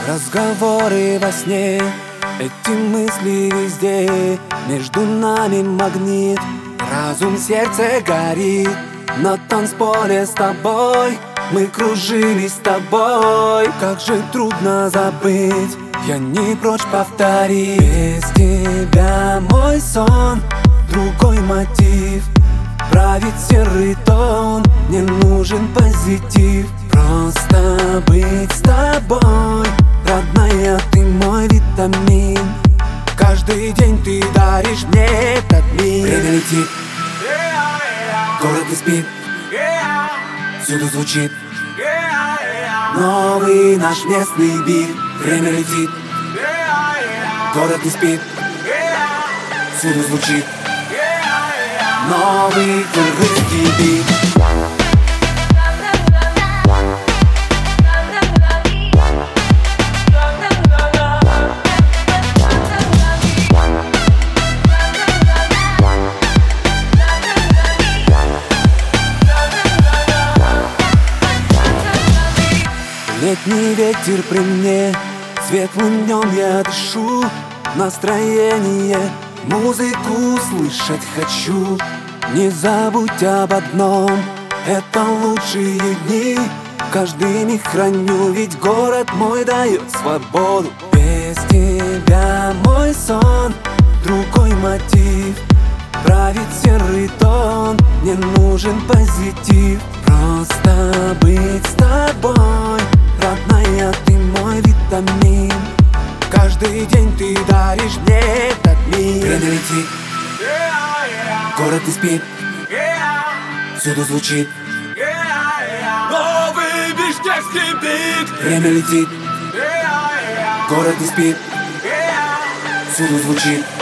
Разговоры во сне, эти мысли везде. Между нами магнит, разум, сердце горит. На танцполе с тобой мы кружились с тобой. Как же трудно забыть, я не прочь повторить. Без тебя мой сон, другой мотив. Правит серый тон, мне нужен позитив. Просто быть с тобой, родная, ты мой витамин. Каждый день ты даришь мне этот мир. Время летит, город не спит, всюду звучит новый наш местный бит. Время летит, город не спит, всюду звучит новый кыргызский бит. Летний ветер при мне, светлым днем я дышу. Настроение, музыку слышать хочу. Не забудь об одном, это лучшие дни. Каждый миг храню, ведь город мой дает свободу. Без тебя мой сон, другой мотив. Правит серый тон, мне нужен позитив. Просто быть с тобой, родная, ты мой витамин. Каждый день ты даришь мне этот мир. Время летит, город не спит, всюду звучит новый бишкекский бит. Время летит, город не спит, всюду звучит